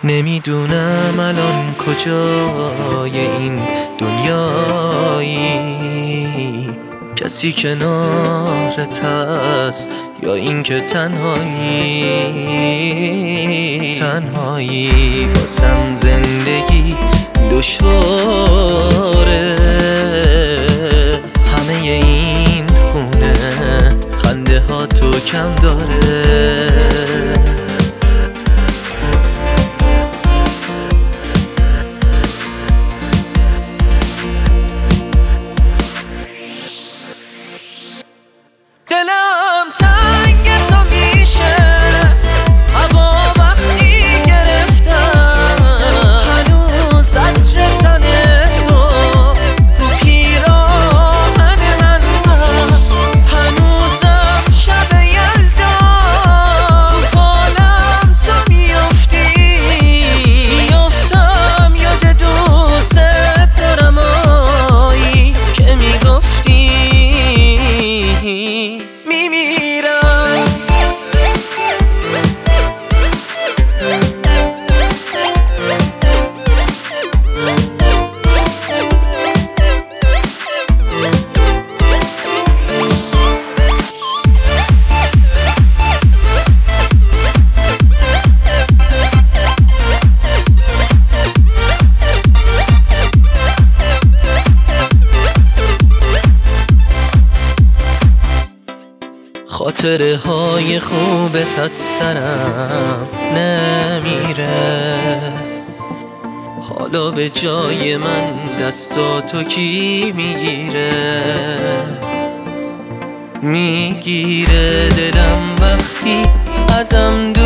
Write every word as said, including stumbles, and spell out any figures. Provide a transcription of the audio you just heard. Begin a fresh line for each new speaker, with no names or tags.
نمیدونم الان کجای این دنیایی، کسی کنارت هست یا این که تنهایی؟ تنهایی واسم زندگی دشواره، همه این خونه خنده ها تو کم داره. دلم تنگ تو میشه هوا وقتی گرفتم، هنوز عطر تن تو رو پیراهن من هست، هنوزم شب یلدا تو حالم تو میافتی، میافتم یاد دوست دارم آیی که میگفتی میمیرم. خاطره های خوبت از سرم نمیره، حالا به جای من دستاتو کی میگیره؟ میگیره دلم وقتی ازم